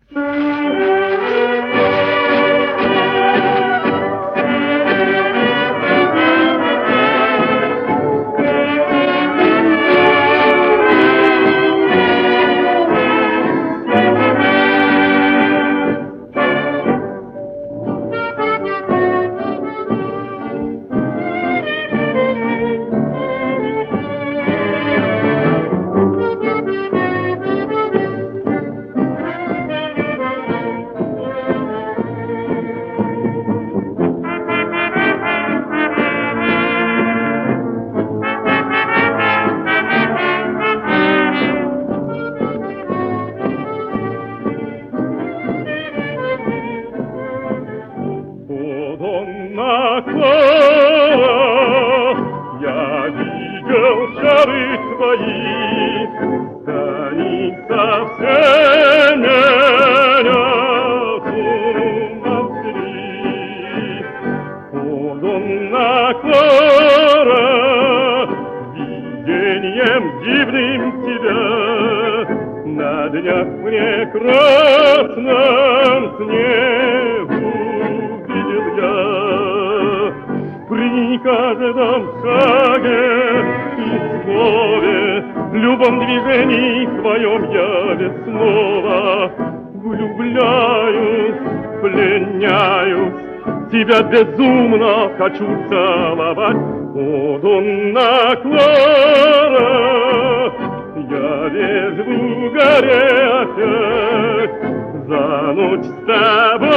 Я видел чары твои, они совсем меня с ума свели. О, Донна Клара, видением дивным тебя на днях прекрасном сне увидел я. При каждом шаге и слове, в любом движении твоем я ведь снова влюбляюсь, пленяюсь, тебя безумно хочу целовать. О, Донна Клара, я весь в угаре опять за ночь с тобой.